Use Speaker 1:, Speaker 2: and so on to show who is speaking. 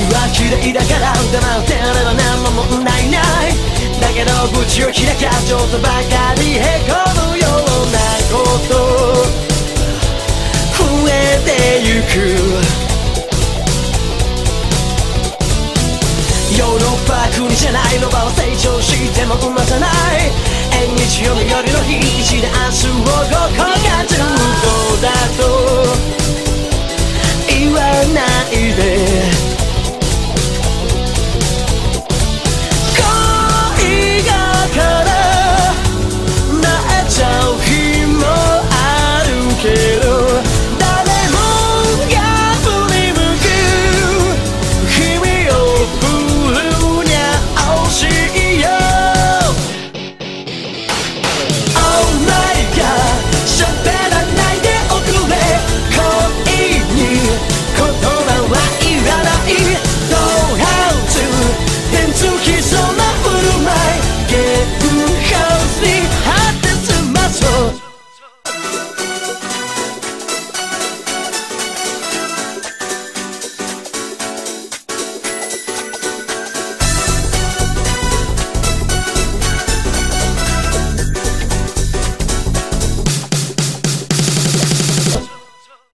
Speaker 1: は綺麗だから黙ってれば何も問題ない。だけど口を開きゃちょっとばかりへこむようなこと増えてゆく。ヨーロッパ国じゃないロバは成長しても生まさない。縁日曜の夜